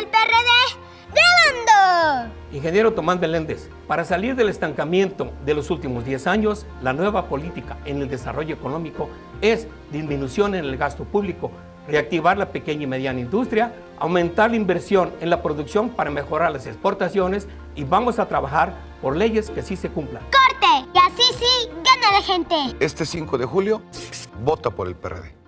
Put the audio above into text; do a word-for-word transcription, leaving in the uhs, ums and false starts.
el P R D ganando. Ingeniero Tomás Meléndez, para salir del estancamiento de los últimos diez años, la nueva política en el desarrollo económico es disminución en el gasto público, reactivar la pequeña y mediana industria, aumentar la inversión en la producción para mejorar las exportaciones y vamos a trabajar por leyes que sí se cumplan. ¡Corte! Y así sí gana la gente. Este cinco de julio, vota por el P R D.